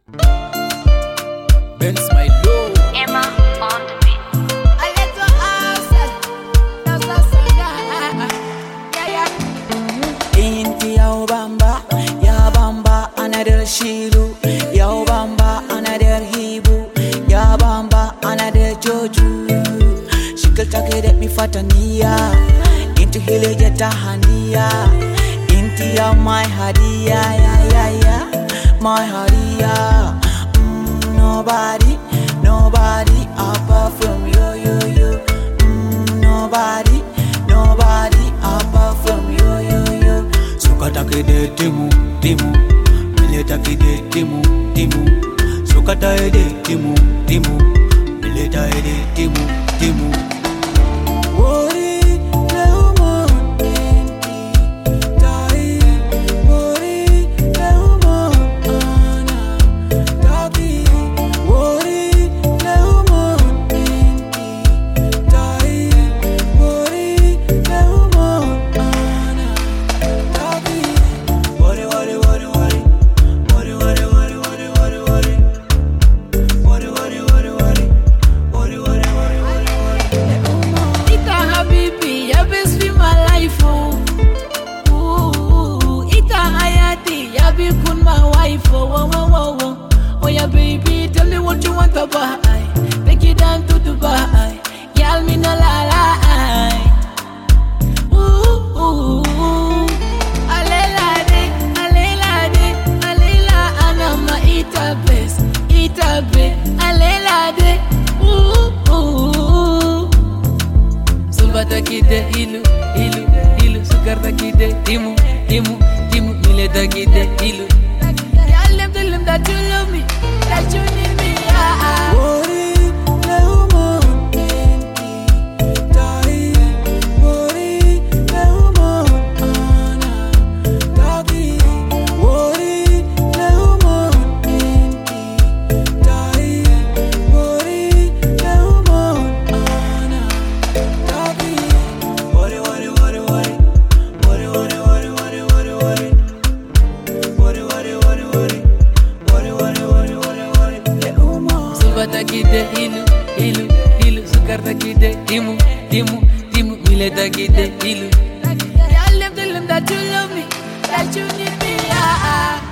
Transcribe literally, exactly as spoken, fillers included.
Benz my low. Emma on the beat. A little outside, that's a cigar. Yeah, yeah. Inti ya ubamba, ya bamba another shiru, ya ubamba another hibu, ya bamba another joju. Shikil take det mi fatania, inti hile jeta hania, inti ya my hadia, ya ya ya, my hadia. Mm, nobody, nobody apart from you, you, you. Mm, nobody, nobody apart from you, you, you. Sukata kede timu, timu, mileta kede timu, timu. Sukata ede timu, timu, mileta ede timu, timu. Wori leumo enti, tai. Wori leumo ana, taki. Wori leumo enti, tai. Wori leumo ana, taki. Wori wori wori wori, wori wori wori wori wori wori, wori wori wori wori, wori wori wori wori wori. Ita habibi, ya best be my life, oh. Ooh, Ita hayati, ya be kun my wife, oh, oh, oh, oh, oh. Oh yeah, baby, tell me what you want to buy. Take you down to Dubai, girl, me no lie. Ooh, ooh, ooh. Alela de, alela de, alela anama ita best, ita be, alela de. Ooh, ooh. Sulbata kide ilu, ilu, ilu. Sukarta kide timu, timu, timu. Mileta kide ilu. Tell them, tell them that you love me, that you need me. Ah, ah. Wori leumo enti, tai. Wori leumo ana, taki. Wori leumo enti, tai. Wori leumo ana, taki. Wori wori wori wori, wori wori wori wori wori wori, wori wori wori wori, wori wori wori wori wori leumo. Sulbata kide ilu, ilu, ilu. Sukarta kide timu, timu, timu. Mileta kide ilu. Tell them, tell them that you love me, that you need me. Ah, ah.